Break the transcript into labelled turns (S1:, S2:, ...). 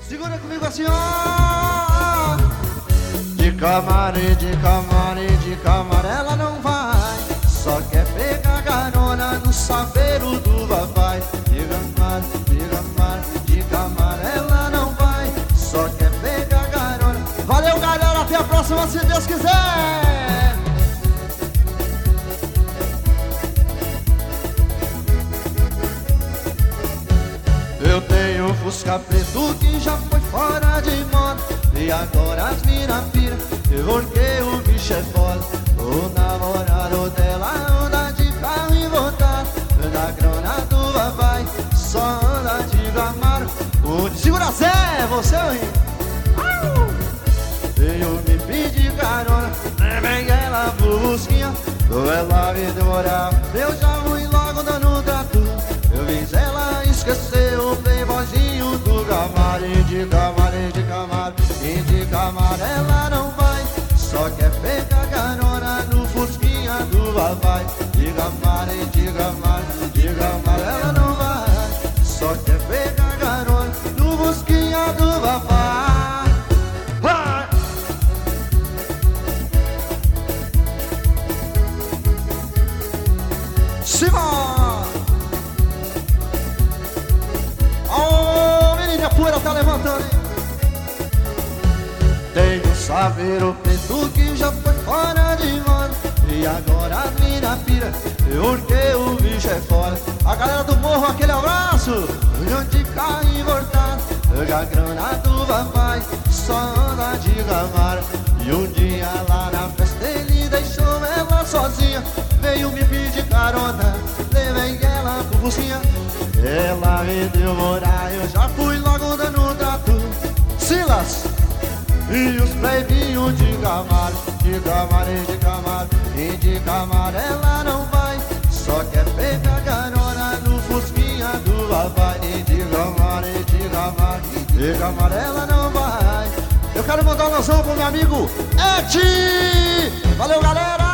S1: Segura comigo assim, ó. De camaré, de camaré, de camaré, ela não vai. Só quer pegar carona no saveiro do papai. De camaré, ela não vai. Só quer pegar carona. Valeu, galera, até a próxima, se Deus quiser. Eu tenho um Fusca preto que já foi fora de moda, e agora as mina pira, porque o bicho é foda. O namorado dela anda de carro importado, na grana do papai só anda de Camaro. Segura Zé, você é o veio me pedir carona, levei ela pro Fusquinha, ela me demorar, eu já fui logo dando trato. Eu fiz ela esquecer o playboyzinho do Camaro. E de Camaro, de Camaro, e de Camaro ela não vai. Só quer pegar carona no Fusquinha do papai. De Camaro, de Camaro, de Camaro ela não vai. Só quer pegar carona no Fusquinha do papai. Vai! Simão! Poeira tá levantando, hein? Tem um saveiro preto que já foi fora de moda, e agora a mina pira, porque o bicho é fora. A galera do morro, aquele abraço. Milhão de carro importado, a grana do papai só anda de Camaro. E um dia lá na festa ele deixou ela sozinha, veio me pedir carona, levei ela pro Fusquinha. Ela me deu morar, eu já fui logo dando trato. Silas e os pleivinhos de Camaro. De Camaro, de Camaro, e de Camaro ela não vai. Só quer pegar carona no Fusquinha do papai. E de Camaro, de Camaro, de Camaro ela não vai. Eu quero mandar um abração pro meu amigo Ed. Valeu, galera.